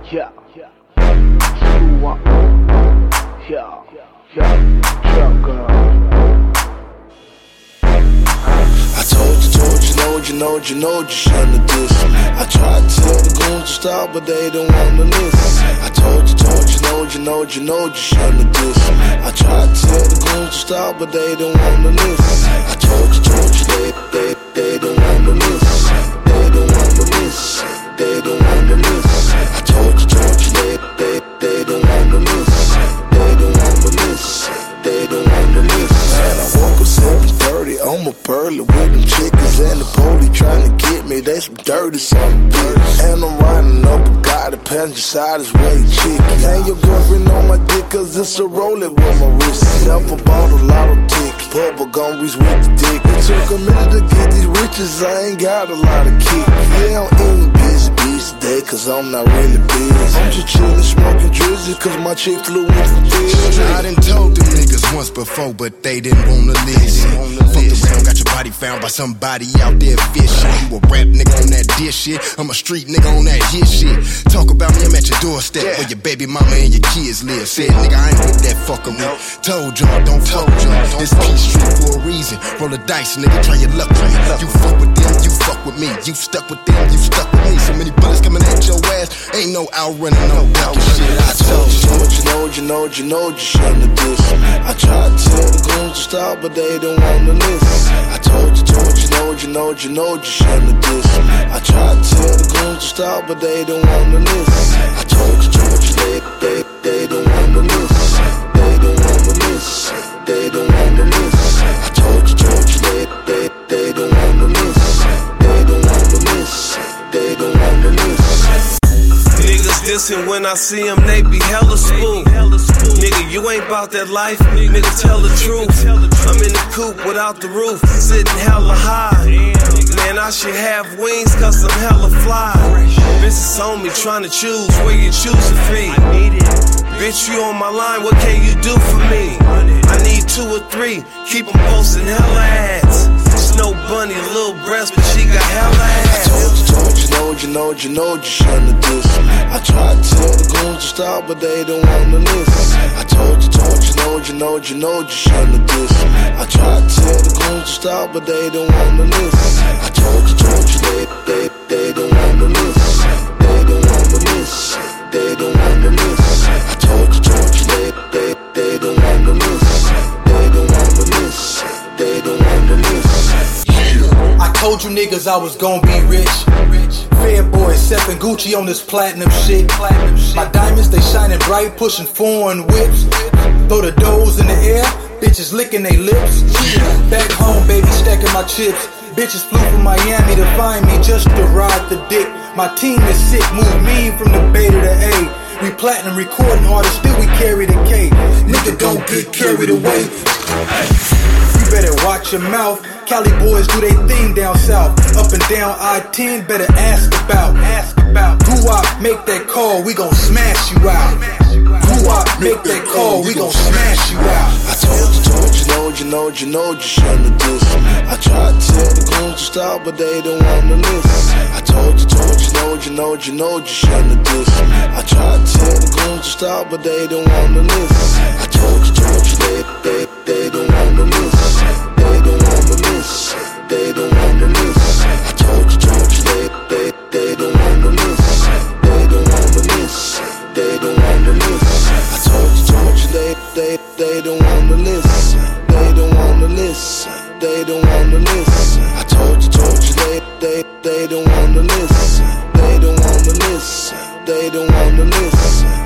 Yeah. Screw up. Yeah. Truck girl. I told you shouldn't have dissed me. I tried to tell the goons to stop, but they don't wanna listen. I told you shouldn't have dissed me. I tried to tell the goons to stop, but they don't wanna listen. I told you they don't wanna listen. They don't wanna listen. They don't wanna listen. I told you they don't wanna listen. They don't wanna listen. They don't wanna listen. Man, I woke up 7:30 on my pearly with them chickens and the police trying to get me. They some dirty son bitch. And I'm riding up a Bugatti, passenger side is way chicken. And your girlfriend on my dick 'cause it's a rolling with my wrist. Never bought a lot of tickets, bubble gum reach with the dick. It took a minute to get these riches, I ain't got a lot of kick. Yeah, I'm eating busy today 'cause I'm not really busy. I'm just chillin', smoking drizzy 'cause my chick flew in from Fiji. I done told them niggas once before, but they didn't wanna listen. Fucked around, got your body found by somebody out there fishing. You a rap nigga on that dish shit, I'm a street nigga on that hit shit. Talk about me, I'm at your doorstep where your baby mama and your kids live. Said nigga, I ain't with that fucking with. Told y'all, don't fuck y'all. This P Street for a reason. Roll the dice, nigga, try your luck. You fuck with them, you fuck with me. You stuck with them, you stuck with me. So many bullets coming at your ass, ain't no outrunning, no ducking shit. I told you shouldn't have dissed me. I tried to tell the goons to stop, but they don't wanna listen. I told you shouldn't have dissed me. I tried to tell the goons to stop, but they don't wanna listen. I told you they don't wanna listen. They don't wanna listen. They don't wanna listen. I told you they don't wanna listen. They don't wanna listen. They don't wanna listen. Niggas dissing when I see them, they be hella spook. Nigga, you ain't bout that life, nigga, tell the truth. I'm in the coupe without the roof, sitting hella high. Man, I should have wings 'cause I'm hella fly. Bitches on me trying to choose where you choose to feed. Bitch, you on my line, what can you do for me? I need 2 or 3, keep them posting hella ads. Snow Bunny, little breast, but she got hella ass. I told you shouldn't have dissed me. I tried to tell the goons to stop, but they don't wanna listen. I told you shouldn't have dissed me. I tried to tell the goons to stop, but they don't wanna listen. I told you they don't wanna listen. They don't wanna listen. They don't wanna listen. I told you they don't wanna listen. They don't wanna listen. They don't wanna listen. I told you niggas I was gon' be rich. Fair boy, Seth Gucci on this platinum shit. My diamonds, they shining bright, pushing foreign whips. Throw the doughs in the air, bitches licking they lips. Back home, baby, stacking my chips. Bitches flew from Miami to find me just to ride the dick. My team is sick, move mean from the Bay to the A. We platinum recording artists, still we carry the K. Nigga, don't get carried away. You better watch your mouth. Cali boys do they thing down south. Up and down I-10, better ask about. Who-wop, make that call, we gon' smash you out. Who-wop, make that call, we gon' smash you out. I told you shouldn't have dissed me. I tried to tell the goons to stop, but they don't wanna listen. I told you shouldn't have dissed me. I tried to tell the goons to stop, but they don't wanna listen. I told you they don't wanna listen. They don't wanna listen. They don't wanna listen. I told you they don't wanna listen. They don't wanna listen. They don't wanna listen. I told you they don't wanna listen. They don't wanna listen. They don't wanna listen. I told you they don't wanna listen. They don't wanna listen. They don't wanna listen.